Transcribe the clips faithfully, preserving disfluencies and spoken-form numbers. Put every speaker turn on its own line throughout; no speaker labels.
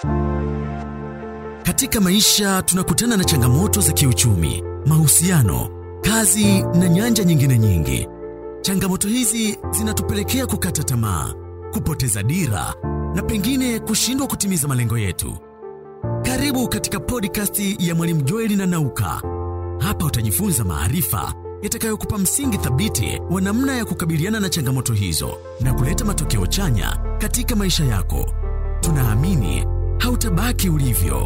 Katika maisha tunakutana na changamoto za kiuchumi, mahusiano, kazi na nyanja nyingine nyingi. Changamoto hizi zinatupelekea kukata tamaa, kupoteza dira na pengine kushindwa kutimiza malengo yetu. Karibu katika podcast ya Mwalimu Joel na Nauka. Hapa utajifunza maarifa yatakayokupa msingi thabiti wa namna ya kukabiliana na changamoto hizo na kuleta matokeo chanya katika maisha yako. Tunaamini hautabaki ulivyo.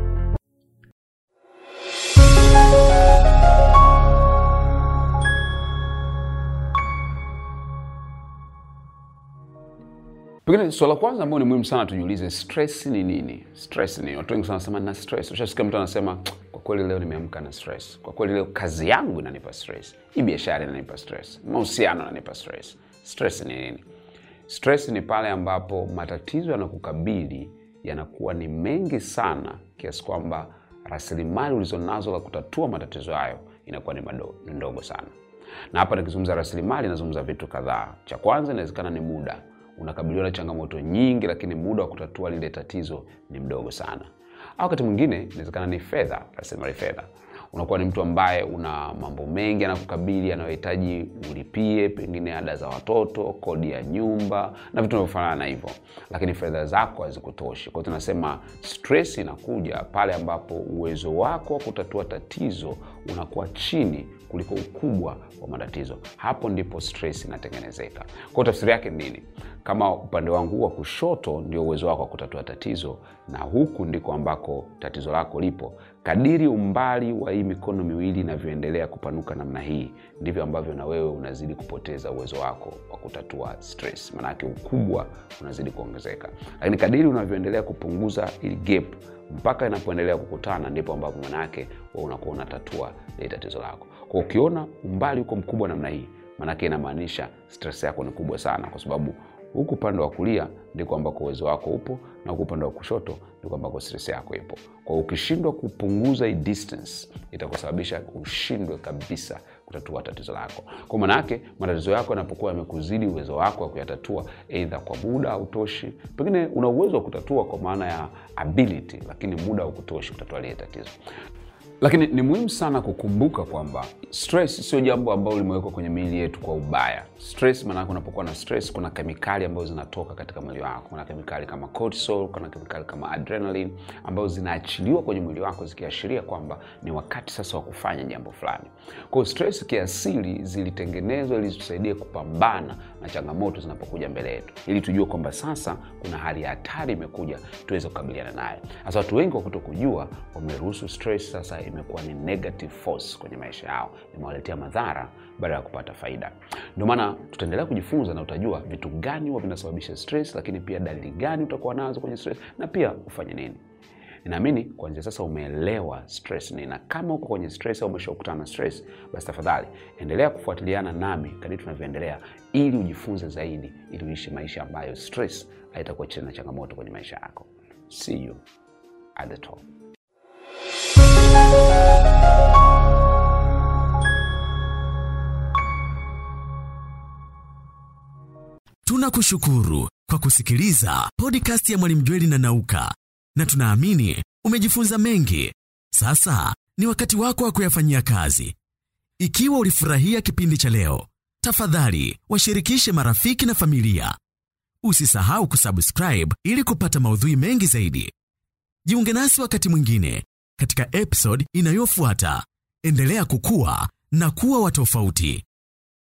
Pengine swala kwanza ambalo ni muhimu sana tujiulize, stress ni nini? Stress ni watu wengi sana wanasema na stress. Ushasikia mtu anasema kwa kweli leo nimeamka na stress. Kwa kweli leo kazi yangu inanipa stress. Hii biashara inanipa stress. Mahusiano yananipa stress. Stress ni nini? Stress ni pale ambapo matatizo yanakukabili yanakuwa ni mengi sana kiasi kwamba rasilimali ulizonazo la kutatua matatizo hayo inakuwa ni ndogo sana. Na hapa nikizungumza rasilimali nazungumza vitu kadhaa. Cha kwanza inawezekana ni muda. Unakabiliwa na changamoto nyingi lakini muda wa kutatua lile tatizo ni mdogo sana. Au wakati mwingine inawezekana ni fedha, rasilimali fedha. Unakuwa ni mtu ambaye una mambo mengi yanakukabili yanayohitaji ulipie, pengine ada za watoto, kodi ya nyumba na vitu vinavyofanana na hivyo. Lakini fedha zako hazikutoshi. Kwa hiyo tunasema stress inakuja pale ambapo uwezo wako wa kutatua tatizo unakuwa chini kuliko ukubwa wa matatizo. Hapo ndipo stress inatengenezeka. Kwa hiyo tafsiri yake ni nini? Kama upande wangu wa kushoto ndio uwezo wako wa kutatua tatizo na huku ndiko ambako tatizo lako lipo, kadiri umbali wa hii mikono miwili inavyoendelea kupanuka namna hii, ndivyo ambavyo na wewe unazidi kupoteza uwezo wako wa kutatua stress. Maana yake ukubwa unazidi kuongezeka. Lakini kadiri unavyoendelea kupunguza ili gap mpaka inapoendelea kukutana, ndipo ambapo maana yake wewe unakuwa unatatua ile tatizo lako. Kwa ukiona umbali uko mkubwa namna hii, maana yake inamaanisha stress yako ni kubwa sana, kwa sababu huku upande wa kulia ndiko ambako uwezo wako upo na huku upande wa kushoto ndiko ambako stress yako ipo. Kwa ukishindwa kupunguza hii distance, itakusababisha ushindwe kabisa kutatua tatizo lako. Kwa maana yake matatizo yako yanapokuwa yamekuzidi uwezo wako wa kuyatatua, either kwa muda hautoshi, pengine una uwezo wa kutatua kwa maana ya ability, lakini muda haukutoshi kutatua ile tatizo. Lakini ni muhimu sana kukumbuka kwamba stress sio jambo ambalo limewekwa kwenye miili yetu kwa ubaya. Stress, maana unapokuwa na stress kuna kemikali ambazo zinatoka katika mwili wako. Kuna kemikali kama cortisol, kuna kemikali kama adrenaline ambazo zinaachiliwa kwenye mwili wako zikiashiria kwamba ni wakati sasa wa kufanya jambo fulani. Kwa hiyo stress kiasili zilitengenezwa ili tusaidie kupambana na changamoto zinapokuja mbele yetu, ili tujue kwamba sasa kuna hali ya hatari imekuja tuweze kukabiliana nayo. Sasa watu wengi wakutokujua wameruhusu stress sasa imekuwa ni negative force kwenye maisha yao, imewaletea madhara badala ya kupata faida. Ndio maana tutaendelea kujifunza na utajua vitu gani huwa vinasababisha stress, lakini pia dalili gani utakuwa nazo kwenye stress na pia ufanye nini. Ninaamini kuanzia sasa umeelewa stress ni, na kama uko kwenye stress au umeshakutana na stress, basi tafadhali endelea kufuatiliana nami kadri tunavyoendelea ili ujifunze zaidi, ili uishi maisha ambayo stress haitakuwa tena changamoto kwenye maisha yako. See you at the top.
Tunakushukuru kwa kusikiliza podcast ya Mwalimu Joel na Nauka, na tunaamini umejifunza mengi. Sasa ni wakati wako wa kuyafanyia kazi. Ikiwa ulifurahia kipindi cha leo, tafadhali washirikishe marafiki na familia. Usisahau kusubscribe ili kupata maudhui mengi zaidi. Jiunge nasi wakati mwingine katika episode inayofuata. Endelea kukua na kuwa wa tofauti.